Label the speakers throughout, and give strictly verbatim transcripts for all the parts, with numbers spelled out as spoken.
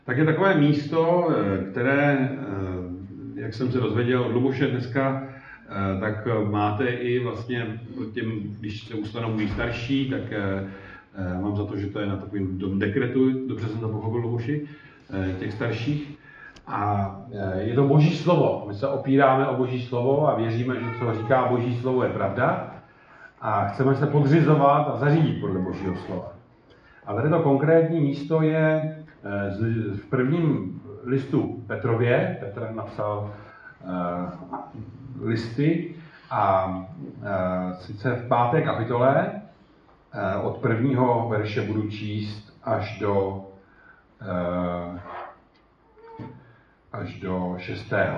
Speaker 1: Tak je takové místo, které, jak jsem se dozvěděl od Luboše dneska, tak máte i vlastně těm, když se ustanovují starší, tak mám za to, že to je na takovém dekretu, dobře jsem to pochopil, Luboši, těch starších. A je to Boží slovo. My se opíráme o Boží slovo a věříme, že co říká Boží slovo je pravda. A chceme se podřizovat a zařídit podle Božího slova. A tady to konkrétní místo je v prvním listu Petrově. Petr napsal uh, listy a uh, sice v páté kapitole uh, od prvního verše budu číst až do uh, až do šestého.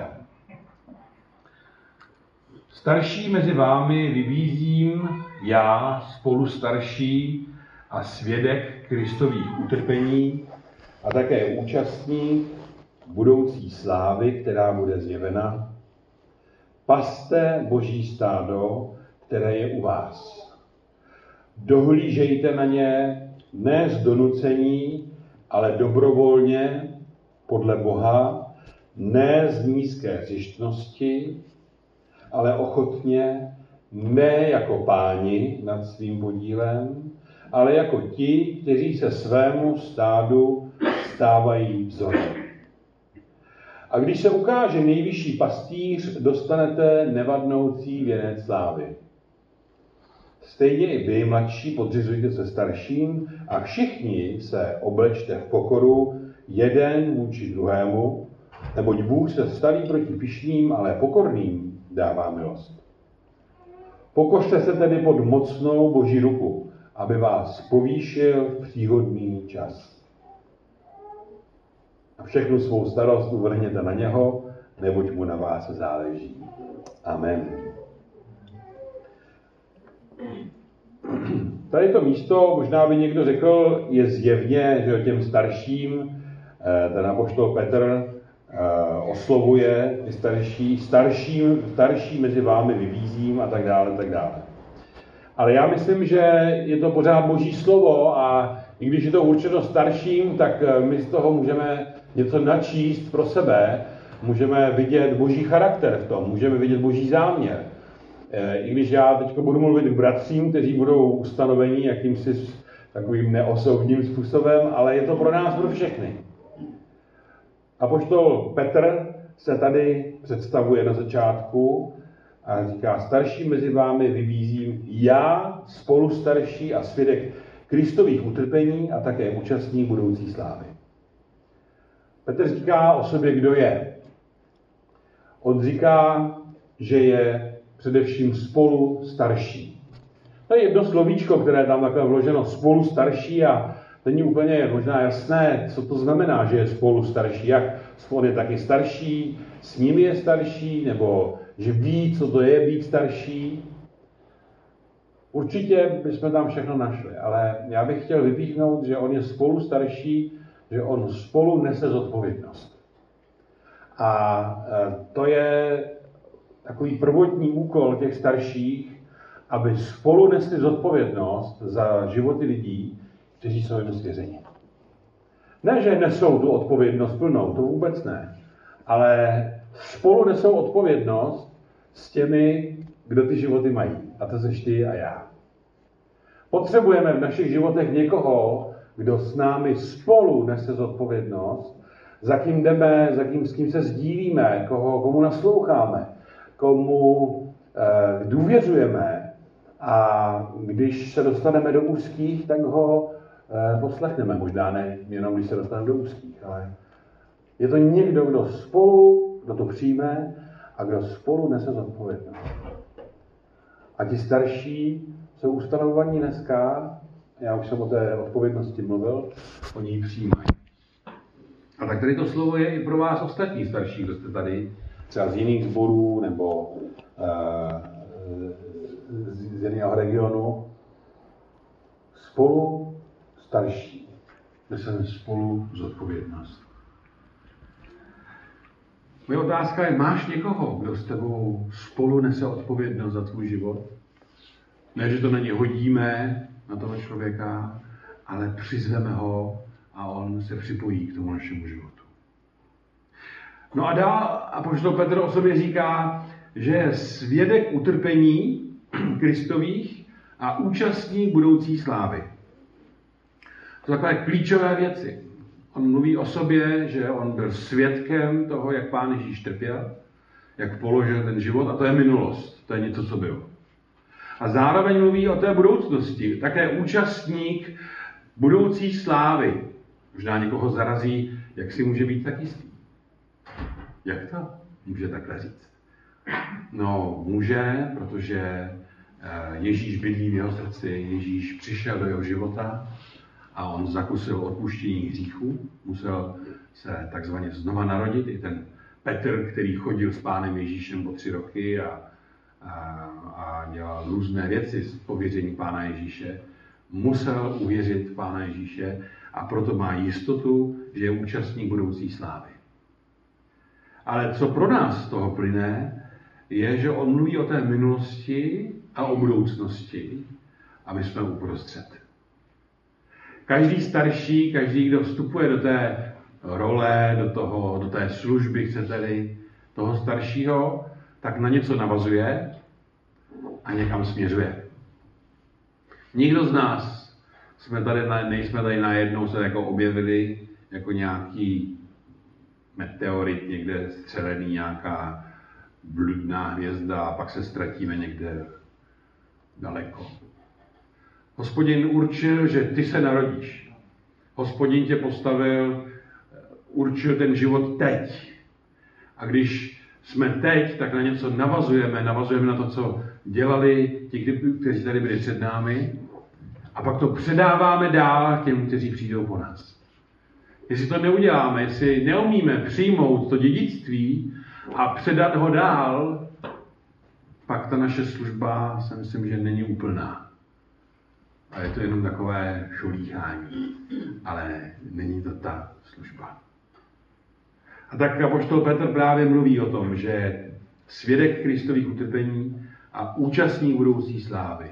Speaker 1: Starší mezi vámi vybízím já, spolu starší a svědek Kristových utrpení a také účastník budoucí slávy, která bude zjevena. Paste Boží stádo, které je u vás. Dohlížejte na ně ne z donucení, ale dobrovolně podle Boha, ne z nízké zištnosti, ale ochotně, ne jako páni nad svým podílem, ale jako ti, kteří se svému stádu stávají vzorem. A když se ukáže nejvyšší pastýř, dostanete nevadnoucí věnec slávy. Stejně i vy, mladší, podřizujte se starším a všichni se oblečte v pokoru jeden vůči druhému, neboť Bůh se staví proti pyšným, ale pokorným dává milost. Pokořte se tedy pod mocnou Boží ruku, aby vás povýšil v příhodný čas. A všechnu svou starost uvrhněte na něho, neboť mu na vás záleží. Amen. Tady to místo, možná by někdo řekl, je zjevně, že těm starším, ten apoštol Petr oslovuje ty starší, starší, starší mezi vámi vybízím a tak dále, tak dále. Ale já myslím, že je to pořád Boží slovo a i když je to určeno starším, tak my z toho můžeme něco načíst pro sebe, můžeme vidět Boží charakter v tom, můžeme vidět Boží záměr. I když já teď budu mluvit k bratřím, kteří budou ustanoveni jakýmsi takovým neosobním způsobem, ale je to pro nás, pro všechny. Apoštol Petr se tady představuje na začátku a říká, starší mezi vámi vybízím já, spolu starší a svědek Kristových utrpení a také účastník budoucí slávy. Petr říká o sobě, kdo je. On říká, že je především spolu starší. To je jedno slovíčko, které je tam takhle vloženo, spolu starší a není úplně možná jasné, co to znamená, že je spolu starší. Jak on je taky starší, s ním je starší, nebo že ví, co to je být starší. Určitě bychom tam všechno našli, ale já bych chtěl vypíchnout, že on je spolu starší, že on spolu nese zodpovědnost. A to je takový prvotní úkol těch starších, aby spolu nesli zodpovědnost za životy lidí, kteří jsou jim svěřeni. Ne, že nesou tu odpovědnost plnou, to vůbec ne, ale spolu nesou odpovědnost s těmi, kdo ty životy mají. A to seš ty a já. Potřebujeme v našich životech někoho, kdo s námi spolu nese zodpovědnost, za kým jdeme, za kým, s kým se sdílíme, koho, komu nasloucháme, komu eh, důvěřujeme a když se dostaneme do úzkých, tak ho eh, poslechneme. Možná ne jenom, když se dostaneme do úzkých, ale je to někdo, kdo spolu, kdo to přijme a kdo spolu nese zodpovědnost. A ti starší jsou ustanovovaní dneska, já už jsem o té odpovědnosti mluvil, oni ji přijímají. A tak tady to slovo je i pro vás ostatní starší, kdo jste tady, třeba z jiných sborů nebo uh, z jiného regionu. Spolu starší, neseme spolu zodpovědnost. Moje otázka je, máš někoho, kdo s tebou spolu nese odpovědnost za tvůj život? Ne, že to na ně hodíme, na toho člověka, ale přizveme ho a on se připojí k tomu našemu životu. No a dál apoštol Petr o sobě říká, že je svědek utrpení Kristových a účastník budoucí slávy. To jsou takové klíčové věci. On mluví o sobě, že on byl svědkem toho, jak Pán Ježíš trpěl, jak položil ten život, a to je minulost, to je něco, co bylo. A zároveň mluví o té budoucnosti, také účastník budoucí slávy. Možná někoho zarazí, jak si může být tak jistý. Jak to může takhle říct? No, může, protože Ježíš bydlí v jeho srdci, Ježíš přišel do jeho života a on zakusil odpuštění hříchů, musel se takzvaně znova narodit. I ten Petr, který chodil s Pánem Ježíšem po tři roky a, a, a dělal různé věci z pověření Pána Ježíše, musel uvěřit v Pána Ježíše a proto má jistotu, že je účastník budoucí slávy. Ale co pro nás z toho plyne, je, že on mluví o té minulosti a o budoucnosti a my jsme uprostřed. Každý starší, každý, kdo vstupuje do té role, do, toho, do té služby, chcete-li, toho staršího, tak na něco navazuje a někam směřuje. Nikdo z nás jsme tady, nejsme tady najednou se jako objevili jako nějaký meteorit někde střelený, nějaká bludná hvězda a pak se ztratíme někde daleko. Hospodin určil, že ty se narodíš. Hospodin tě postavil, určil ten život teď. A když jsme teď, tak na něco navazujeme, navazujeme na to, co dělali ti, kteří tady byli před námi, a pak to předáváme dál těm, kteří přijdou po nás. Jestli to neuděláme, jestli neumíme přijmout to dědictví a předat ho dál, pak ta naše služba, si myslím, že není úplná. A je to jenom takové šolíchání, ale není to ta služba. A tak apoštol Petr právě mluví o tom, že svědek Kristových utrpení a účastník budoucí slávy.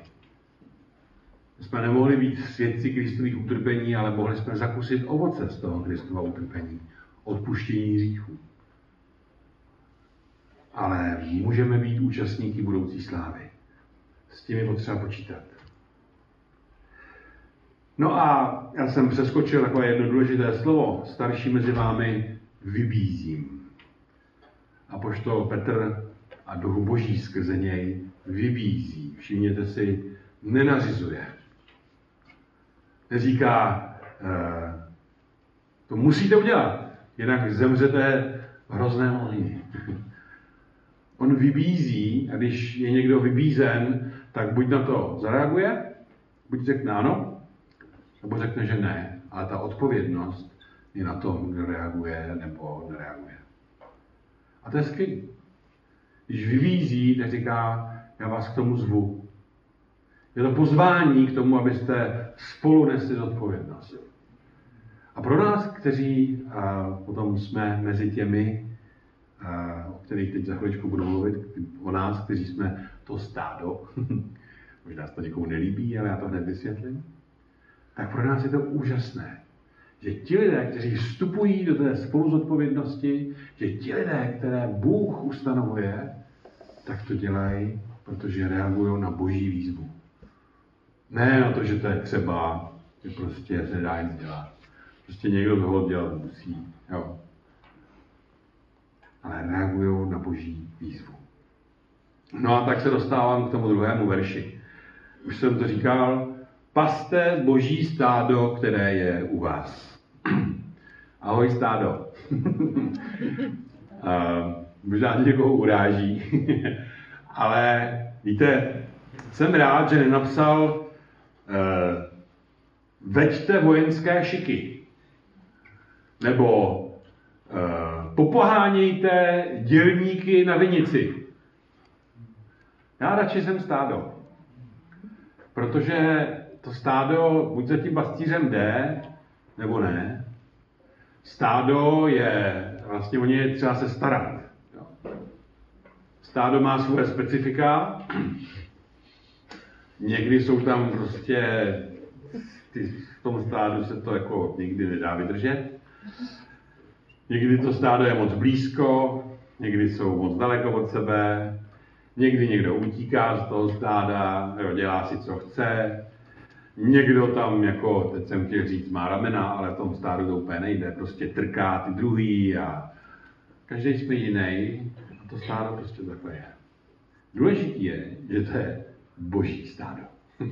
Speaker 1: My jsme nemohli být svědci Kristových utrpení, ale mohli jsme zakusit ovoce z toho Kristova utrpení, odpuštění hříchů. Ale můžeme být účastníky budoucí slávy. S tím je potřeba počítat. No a já jsem přeskočil takové jedno důležité slovo. Starší mezi vámi vybízím. Apoštol Petr a Duch Boží skrze něj vybízí. Všimněte si, nenařizuje. Neříká, e, to musíte udělat, jinak zemřete v hrozném ohni. On vybízí, a když je někdo vybízen, tak buď na to zareaguje, buď řekne ano, nebo řekne, že ne. Ale ta odpovědnost je na tom, kdo reaguje nebo nereaguje. A to je skvělé. Když vybízí, tak říká, já vás k tomu zvu. Je to pozvání k tomu, abyste spolu nesli zodpovědnost. A pro nás, kteří a, potom jsme mezi těmi, a, o kterých teď za chviličku budu mluvit, o nás, kteří jsme to stádo, možná se to někomu nelíbí, ale já to hned vysvětlím, tak pro nás je to úžasné, že ti lidé, kteří vstupují do té spoluzodpovědnosti, že ti lidé, které Bůh ustanovuje, tak to dělají, protože reagují na Boží výzvu. Ne na to, že to je třeba, že prostě se nedá nic dělat. Prostě někdo toho dělat musí. Jo. Ale reagují na Boží výzvu. No a tak se dostávám k tomu druhému verši. Už jsem to říkal, paste Boží stádo, které je u vás. Ahoj stádo. Možná někoho uráží. Ale víte, jsem rád, že nenapsal uh, veďte vojenské šiky. Nebo uh, popohánějte dělníky na vinici. Já radši jsem stádo. Protože to stádo buď za tím pastýřem jde, nebo ne. Stádo je, vlastně o ně je třeba se starat. Stádo má svoje specifika. Někdy jsou tam prostě
Speaker 2: ty, v tom stádu se to jako nikdy nedá vydržet. Někdy to stádo je moc blízko, někdy jsou moc daleko od sebe, někdy někdo utíká z toho stáda, jo, dělá si, co chce. Někdo tam, jako, teď jsem chtěl říct, má ramena, ale v tom stádu to úplně nejde, prostě trká ty druhý a každý jsme jiný a to stádo prostě takhle je. Důležitý je, že to je boží stádo.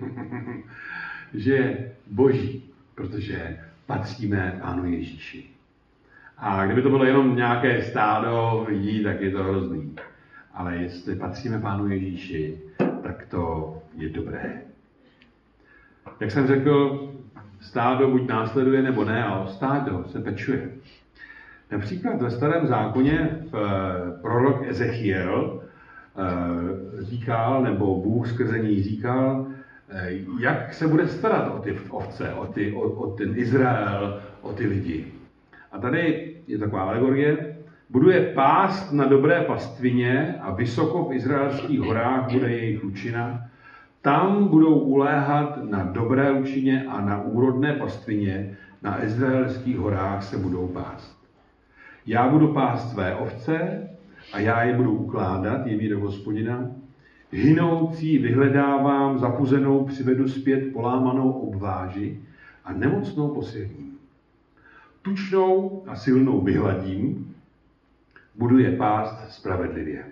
Speaker 2: Že je boží, protože patříme Pánu Ježíši. A kdyby to bylo jenom nějaké stádo lidí, tak je to hrozný. Ale jestli patříme Pánu Ježíši, tak to je dobré. Jak jsem řekl, stádo buď následuje nebo ne, ale stádo se pečuje. Například ve Starém zákoně v prorok Ezechiel říkal, nebo Bůh skrze něj říkal, jak se bude starat o ty ovce, o, ty, o, o ten Izrael, o ty lidi. A tady je taková alegorie. Buduje pást na dobré pastvině a vysoko v izraelských horách bude jejich lučina. Tam budou uléhat na dobré lučině a na úrodné pastvině na izraelských horách se budou pást. Já budu pást své ovce a já je budu ukládat, je do Hospodina. Hynoucí vyhledávám, zapuzenou přivedu zpět, polámanou obváži a nemocnou posilním. Tučnou a silnou vyhladím, budu je pást spravedlivě.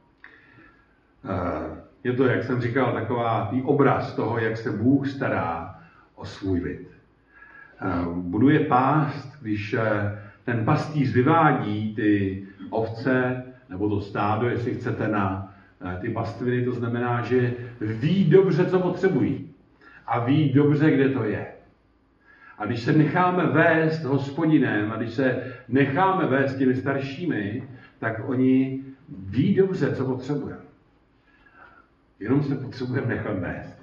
Speaker 2: Je to, jak jsem říkal, taková obraz toho, jak se Bůh stará o svůj lid. Budu je pást, když ten pastýř vyvádí ty ovce, nebo to stádo, jestli chcete, na ty pastviny, to znamená, že ví dobře, co potřebují. A ví dobře, kde to je. A když se necháme vést Hospodinem a když se necháme vést těmi staršími, tak oni ví dobře, co potřebujeme. Jenom se potřebujeme nechat vést.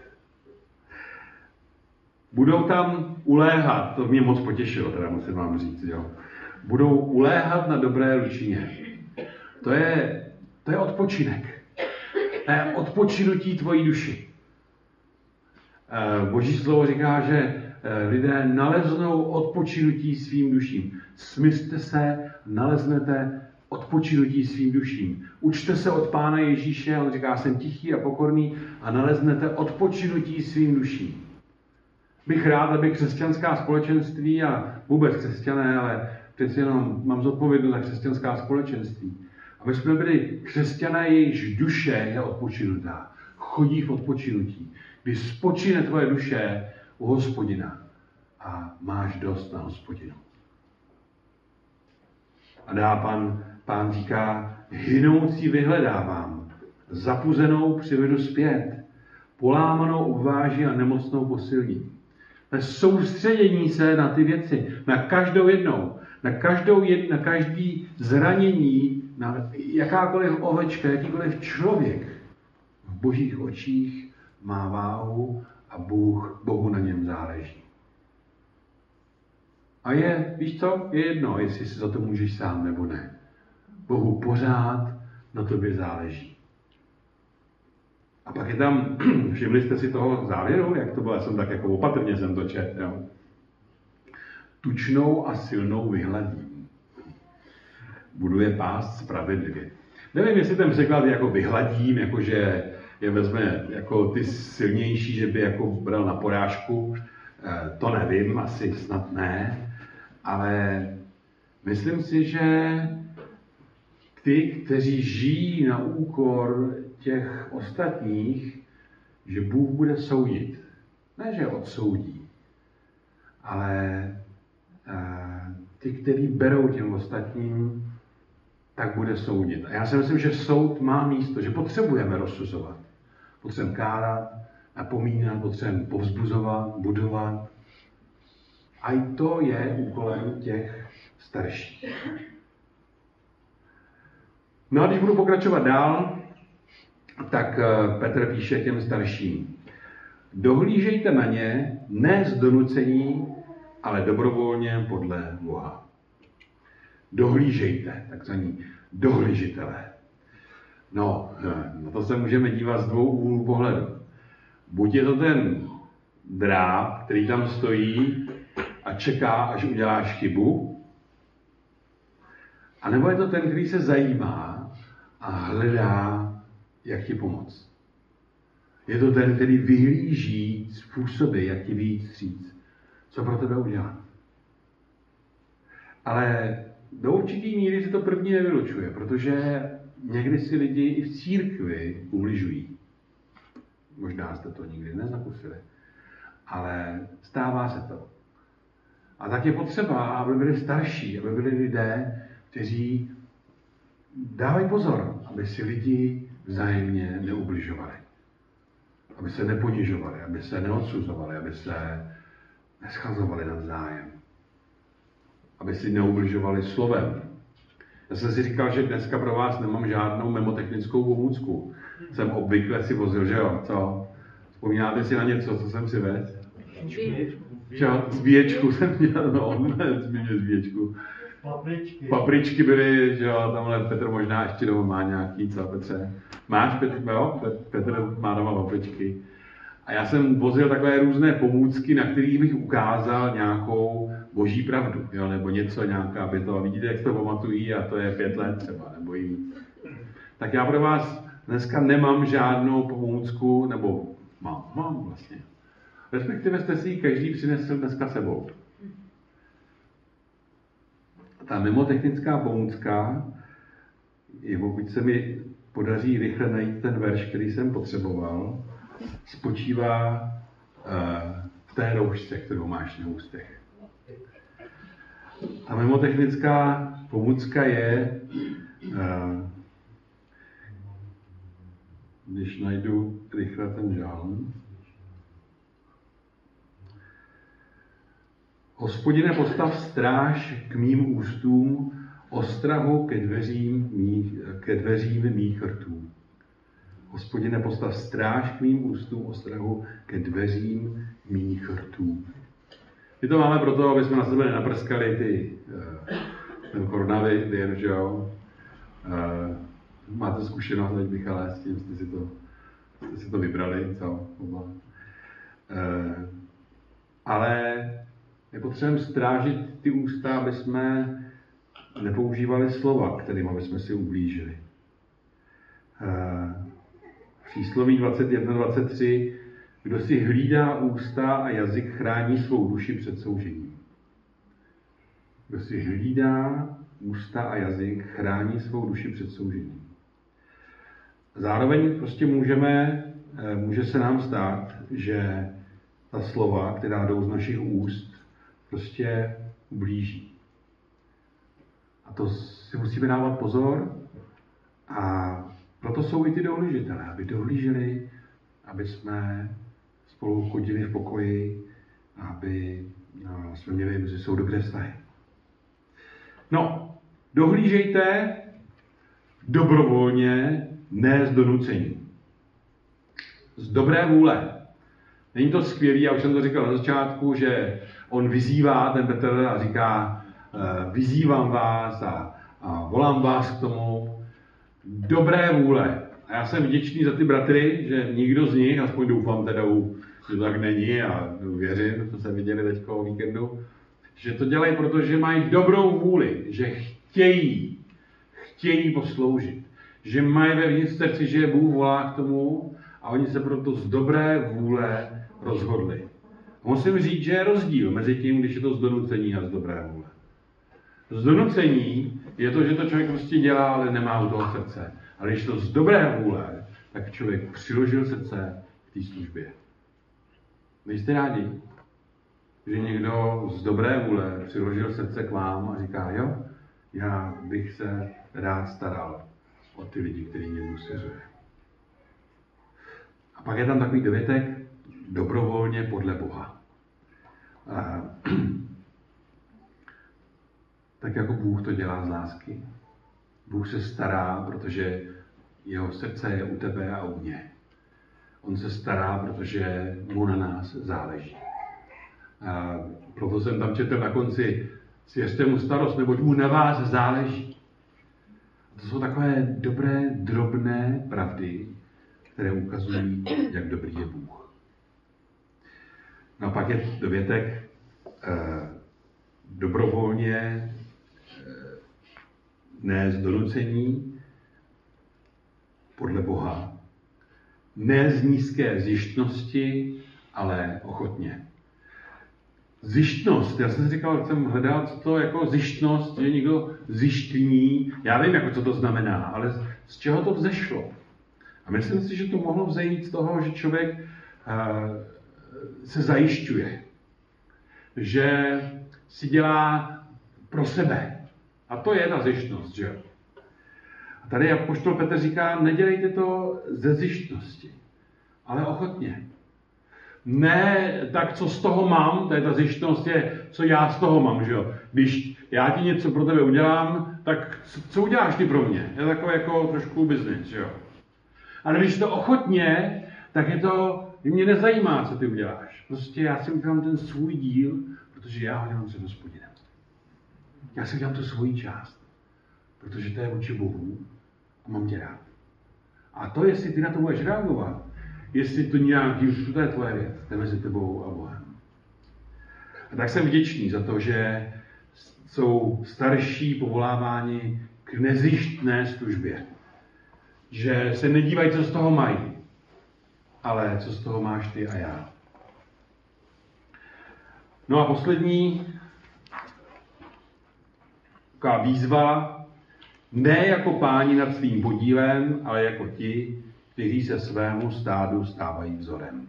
Speaker 2: Budou tam uléhat, to mě moc potěšilo, teda musím vám říct, jo. Budou uléhat na dobré lučině. To je, to je odpočinek. To je odpočinutí tvojí duši. Boží slovo říká, že lidé naleznou odpočinutí svým duším. Smyřte se, naleznete odpočinutí svým duším. Učte se od Pána Ježíše, on říká, jsem tichý a pokorný, a naleznete odpočinutí svým duším. Bych rád, aby křesťanská společenství a vůbec křesťané, ale přeci jenom mám zodpovědnost za křesťanská společenství. Aby jsme byli křesťané, jejichž duše je odpočinutá. Chodí v odpočinutí. Když spočine tvoje duše u Hospodina a máš dost na Hospodinu. A dá pan, pán říká, hynoucí vyhledávám, zapuzenou přivedu zpět, polámanou obváží a nemocnou posilní. To je soustředění se na ty věci, na každou jednou, na, každou jed, na každý zranění, na jakákoliv ovečka, jakýkoliv člověk v božích očích má váhu a Bůh, Bohu na něm záleží. A je, víš co, je jedno, jestli si za to můžeš sám nebo ne. Bohu pořád na tobě záleží. A pak je tam, všimli jste si toho závěru, jak to bylo, já jsem tak jako opatrně jsem to četl, jo. Tučnou a silnou vyhladím. Budu je pást spravedlivě. Nevím, jestli ten překlad je jako vyhladím, jakože je vezme jako ty silnější, že by jako bral na porážku. To nevím, asi snad ne. Ale myslím si, že ty, kteří žijí na úkor těch ostatních, že Bůh bude soudit. Ne, že odsoudí, ale ty, kteří berou těm ostatním, tak bude soudit. A já si myslím, že soud má místo, že potřebujeme rozsuzovat. Potřebujeme kárat, napomínat, potřebujeme povzbuzovat, budovat. A i to je úkolem těch starších. No a když budu pokračovat dál, tak Petr píše těm starším. Dohlížejte na ně ne z donucení, ale dobrovolně podle Boha. Dohlížejte, takzvaní dohlížitelé. No, na to se můžeme dívat z dvou úhlů pohledu. Buď je to ten dráb, který tam stojí a čeká, až uděláš chybu? A nebo je to ten, který se zajímá a hledá, jak ti pomoct? Je to ten, který vyhlíží způsoby, jak ti vyjít vstříc, co pro tebe udělat. Ale do určitý míry se to první nevylučuje, protože někdy si lidi i v církvi ubližují. Možná jste to nikdy nezakusili, ale stává se to. A tak je potřeba, aby byli starší, aby byli lidé, kteří dávají pozor, aby si lidi vzájemně neubližovali. Aby se neponižovali, aby se neodsuzovali, aby se neschazovali navzájem. Aby si neubližovali slovem. Já jsem si říkal, že dneska pro vás nemám žádnou memotechnickou pomůcku. Jsem obvykle si vozil, že jo, co? Vzpomínáte si na něco, co jsem si vezl? Čo? Zbíječku jsem měl, no, ne, zbíječku, zbíječku.
Speaker 3: Papričky.
Speaker 2: Papričky byly, že jo, tamhle Petr možná ještě doma má nějaký, co Petře? Máš, Petr, jo? Petr má doma papričky. A já jsem vozil takové různé pomůcky, na kterých bych ukázal nějakou boží pravdu, jo? Nebo něco, nějaká, aby to, vidíte, jak to pamatují, a to je pět let třeba, nebo i víc. Tak já pro vás dneska nemám žádnou pomůcku, nebo mám, mám vlastně. Respektive jste si ji každý přinesl dneska sebou. Ta memotechnická pomůcka, je, pokud se mi podaří rychle najít ten verš, který jsem potřeboval, spočívá uh, v té roušce, kterou máš na ústech. Ta memotechnická pomůcka je, uh, když najdu rychle ten žálm, Hospodine, postav stráž k mým ústům, ostrahu ke dveřím mých, ke dveřím mých rtů. Hospodine, postav stráž k mým ústům, ostrahu ke dveřím mých rtů. My to máme proto, aby jsme na sebe nenaprskali ty, ten koronavir, že jo. Máte zkušenost, teď Michale, s tím jste si to, jste si to vybrali, co? Ale je potřeba strážit ty ústa, aby jsme nepoužívali slova, kterým aby jsme si ublížili. V přísloví dvacet jedna dvacet tři kdo si hlídá ústa a jazyk, chrání svou duši před soužením. Kdo si hlídá ústa a jazyk, chrání svou duši před soužením. Zároveň prostě můžeme, může se nám stát, že ta slova, která jdou z našich úst, prostě ublíží. A to si musíme dávat pozor a proto jsou i ty dohlížitelé, aby dohlíželi, aby jsme spolu chodili v pokoji, aby no, jsme měli mezi sebou dobré vztahy. No, dohlížejte dobrovolně, ne z donucení. Z dobré vůle. Není to skvělý, já už jsem to říkal na začátku, že on vyzývá, ten Petr, a říká, vyzývám vás a, a volám vás k tomu dobré vůle. A já jsem vděčný za ty bratry, že nikdo z nich, aspoň doufám teda, že to tak není a věřím, to se viděli teďka o víkendu, že to dělají, protože mají dobrou vůli, že chtějí, chtějí posloužit, že mají vevnitř srdci, že Bůh volá k tomu a oni se proto z dobré vůle rozhodli. A musím říct, že je rozdíl mezi tím, když je to z donucení a z dobré vůle. Z donucení je to, že to člověk prostě dělá, ale nemá u toho srdce. Ale když to z dobré vůle, tak člověk přiložil srdce k té službě. Nejste rádi, že někdo z dobré vůle přiložil srdce k vám a říká, jo, já bych se rád staral o ty lidi, kteří mě svěřuje. A pak je tam takový dovětek, dobrovolně podle Boha. A, tak jako Bůh to dělá z lásky. Bůh se stará, protože jeho srdce je u tebe a u mě. On se stará, protože mu na nás záleží. A proto jsem tam četl na konci, svěřte mu starost, neboť mu na vás záleží. A to jsou takové dobré, drobné pravdy, které ukazují, jak dobrý je Bůh. No a pak je dovětek eh, dobrovolně, eh, ne z donucení, podle Boha. Ne z nízké zištnosti, ale ochotně. Zištnost, já jsem si říkal, jsem hledal, co to jako zištnost, že někdo zištní, já vím, jako co to znamená, ale z čeho to vzešlo. A myslím si, že to mohlo vzejít z toho, že člověk uh, se zajišťuje, že si dělá pro sebe. A to je ta zištnost, že jo. A tady apoštol Petr říká, nedělejte to ze zištnosti, ale ochotně. Ne tak, co z toho mám, to je ta zištnost, je, co já z toho mám, že jo. Když já ti něco pro tebe udělám, tak co uděláš ty pro mě? Je takový jako trošku biznis, že jo. Ale když to ochotně, tak je to, mě nezajímá, co ty uděláš. Prostě já si udělám ten svůj díl, protože já ho dělám před Hospodinem. Já si udělám tu svoji část, protože to je vůči Bohu a mám tě rád. A to, jestli ty na to budeš reagovat, jestli to nějaký, už to je tvoje věc, to je mezi tebou a Bohem. A tak jsem vděčný za to, že jsou starší povoláváni k nezištné službě. Že se nedívají, co z toho mají, ale co z toho máš ty a já. No a poslední taková výzva, ne jako páni nad svým podílem, ale jako ti, kteří se svému stádu stávají vzorem.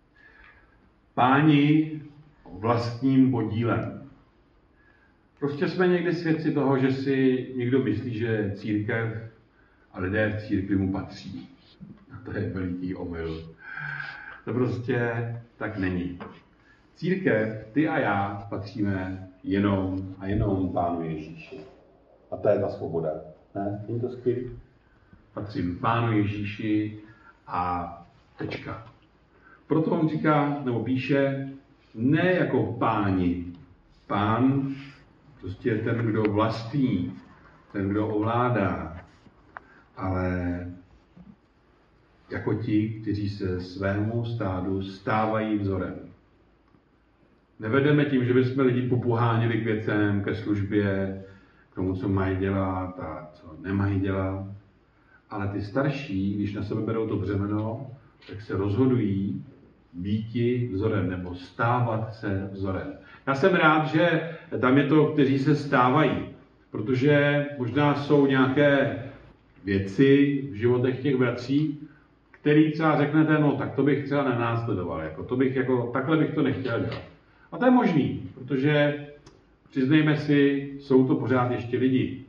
Speaker 2: Páni vlastním podílem. Prostě jsme někdy svědci toho, že si někdo myslí, že církev a lidé v církvi mu patří. A to je veliký omyl. To prostě tak není. Církev, ty a já, patříme jenom a jenom Pánu Ježíši. A to je ta svoboda. Ne? Není to skvělý? Patřím Pánu Ježíši a tečka. Proto on říká, nebo píše, ne jako páni. Pán prostě je ten, kdo vlastní, ten, kdo ovládá, ale jako ti, kteří se svému stádu stávají vzorem. Nevedeme tím, že bychom lidi popuháněli k věcem, ke službě, k tomu, co mají dělat a co nemají dělat. Ale ty starší, když na sebe berou to břemeno, tak se rozhodují býti vzorem nebo stávat se vzorem. Já jsem rád, že tam je to, kteří se stávají, protože možná jsou nějaké věci v životech těch bratří, který třeba řeknete, no tak to bych třeba nenásledoval, jako, to bych, jako, takhle bych to nechtěl dělat. A to je možný, protože přiznejme si, jsou to pořád ještě lidi.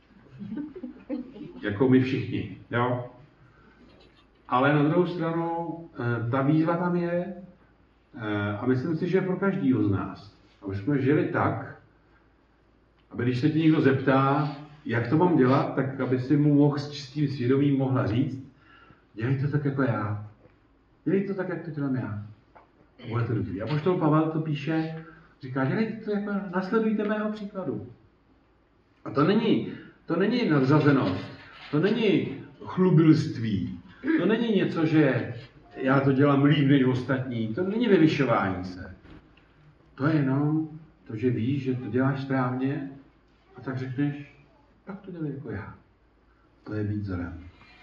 Speaker 2: Jako my všichni, jo? Ale na druhou stranu, ta výzva tam je a myslím si, že pro každýho z nás. Aby jsme žili tak, aby když se ti někdo zeptá, jak to mám dělat, tak aby si mu mohl s čistým svědomím mohla říct, dělej to tak jako já. Dělej to tak, jak to dělám já. Bude to dobrý. A apoštol Pavel to píše, říká, dělejte to jako, nasledujte mého příkladu. A to není, to není nadřazenost, to není chlubilství, to není něco, že já to dělám líp než ostatní, to není vyvyšování se. To je jenom to, že víš, že to děláš správně a tak řekneš, tak to dělej jako já. To je být vzorem.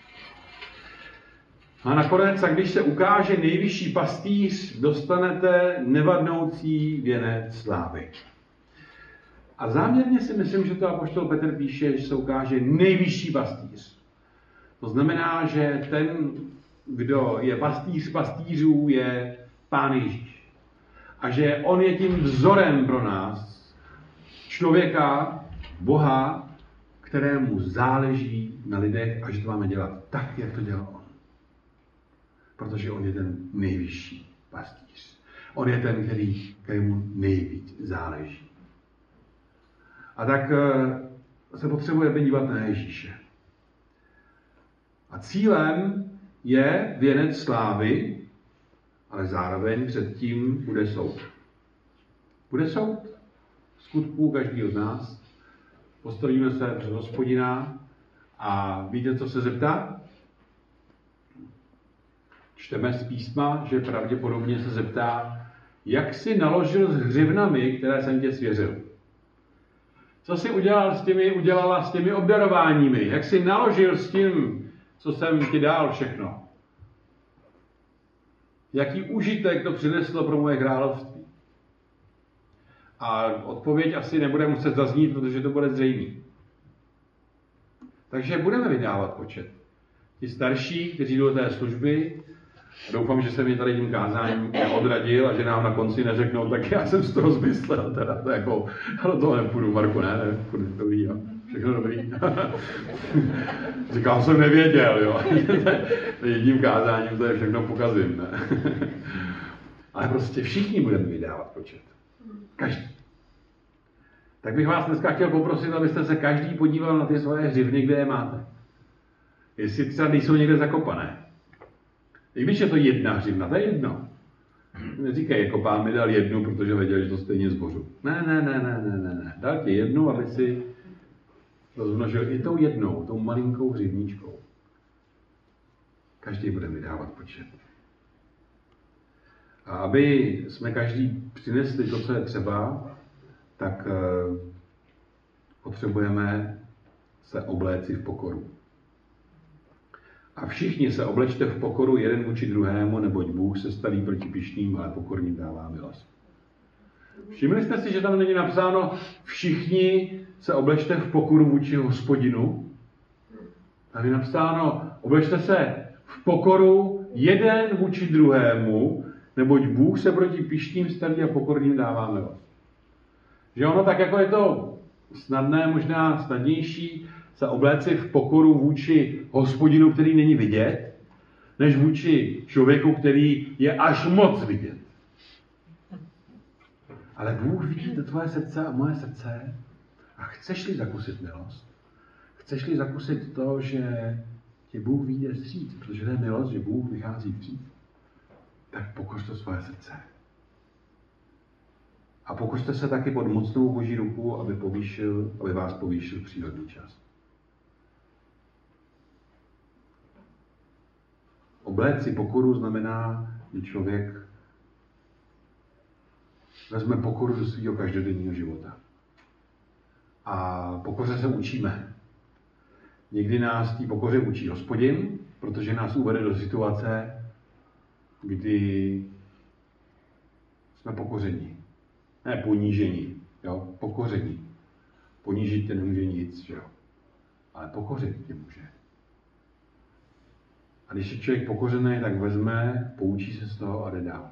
Speaker 2: A nakonec, a když se ukáže nejvyšší pastýř, dostanete nevadnoucí věnec slávy. A záměrně si myslím, že to apoštol Petr píše, že se ukáže nejvyšší pastýř. To znamená, že ten, kdo je pastýř pastýřů, je Pán Ježíš. A že on je tím vzorem pro nás, člověka, Boha, kterému záleží na lidech a že to máme dělat tak, jak to dělal on. Protože on je ten nejvyšší pastýř. On je ten, který, kterému nejvíc záleží. A tak se potřebujeme dívat na Ježíše. A cílem je věnec slávy, ale zároveň předtím bude soud. Bude soud skutků každého z nás. Postavíme se před Hospodina a víte, co se zeptá? Čteme z písma, že pravděpodobně se zeptá, jak jsi naložil s hřivnami, které jsem tě svěřil. Co jsi udělal s těmi, udělala s těmi obdarováními? Jak jsi naložil s tím, co jsem ti dal všechno? Jaký užitek to přineslo pro moje království? A odpověď asi nebude muset zaznít, protože to bude zřejmý. Takže budeme vydávat počet. Ti starší, kteří jdou do té služby, doufám, že se mi tady tím kázáním odradil a že nám na konci neřeknou, tak já jsem z toho zmyslel, teda to jako, ale toho nepůjdu, Marku, ne, ne, půjdu, dobrý, jo, všechno dobrý. Říkal jsem nevěděl, jo, jedním kázáním to je všechno pokazím, ne. Ale prostě všichni budeme vydávat počet. Každý. Tak bych vás dneska chtěl poprosit, abyste se každý podíval na ty svoje hřivny, kde je máte. Jestli třeba nejsou někde zakopané. I když je to jedna hřivna, to je jedno. Neříkej, jako pán mi dal jednu, protože věděl, že to stejně zbořu. Ne, ne, ne, ne, ne, ne, ne. Dal ti jednu, aby si rozmnožil i tou jednou, tou malinkou hřivničkou. Každý bude vydávat počet. A aby jsme každý přinesli to, co je třeba, tak uh, potřebujeme se obléci v pokoru. A všichni se oblečte v pokoru jeden vůči druhému, neboť Bůh se staví proti pyšným, ale pokorným dává milost. Všimli jste si, že tam není napsáno všichni se oblečte v pokoru vůči Hospodinu? Tam je napsáno oblečte se v pokoru jeden vůči druhému, neboť Bůh se proti pyšným staví a pokorným dává milost. Že ono tak, jako je to snadné, možná snadnější, se obléci v pokoru vůči Hospodinu, který není vidět, než vůči člověku, který je až moc vidět. Ale Bůh vidí do tvoje srdce a moje srdce a chceš-li zakusit milost, chceš-li zakusit to, že tě Bůh vyjde vstříc, protože to je milost, že Bůh vychází vstříc, tak pokoř to svoje srdce. A pokořte se taky pod mocnou Boží ruku, aby, povýšil, aby vás povýšil v přírodní čas. Obléci pokoru znamená, že člověk vezme pokoru do svého každodenního života. A pokoře se učíme. Někdy nás té pokoře učí Hospodin, protože nás uvede do situace, kdy jsme pokoření. Ne ponížení, jo? Pokoření. Ponížit tě nemůže nic, jo? Ale pokořit tě může. A když je člověk pokořený, tak vezme, poučí se z toho a jde dál.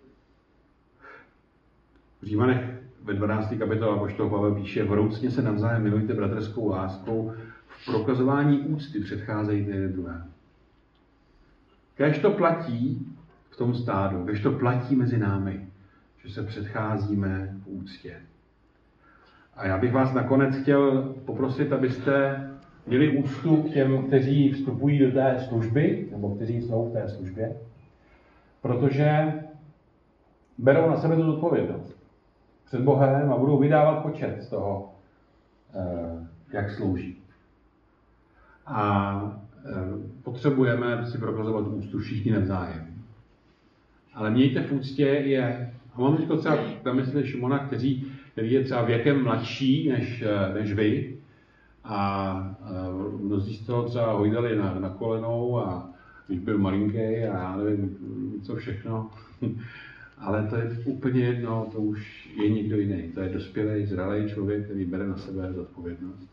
Speaker 2: V Římanech ve dvanácté kapitole apoštol Pavel píše: vroucně se navzájem milujte bratrskou láskou, v prokazování úcty předcházejte jeden druhému. Kéž to platí v tom stádu, kéž to platí mezi námi, že se předcházíme v úctě. A já bych vás nakonec chtěl poprosit, abyste měli úctu k těm, kteří vstupují do té služby, nebo kteří jsou v té službě, protože berou na sebe tu zodpovědnost před Bohem a budou vydávat počet z toho, jak slouží. A potřebujeme si prokazovat úctu všichni navzájem. Ale mějte v úctě je, a mám teď třeba na mysli Šimona, kteří, který je třeba věkem mladší než, než vy, a mnozí z toho třeba hojdali na, na kolenou, a když byl malinký a já nevím, co všechno. Ale to je úplně jedno, to už je někdo jiný. To je dospělý, zralý člověk, který bere na sebe zodpovědnost.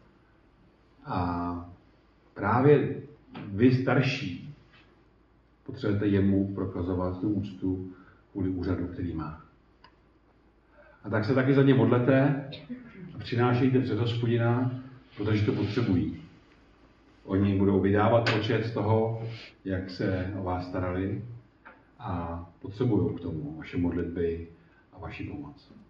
Speaker 2: A právě vy starší potřebujete jemu prokazovat tu úctu kvůli úřadu, který má. A tak se taky za ně modlete a přinášejte před Hospodina, protože to potřebují. Oni budou vydávat počet z toho, jak se o vás starali, a potřebují k tomu vaše modlitby a vaši pomoc.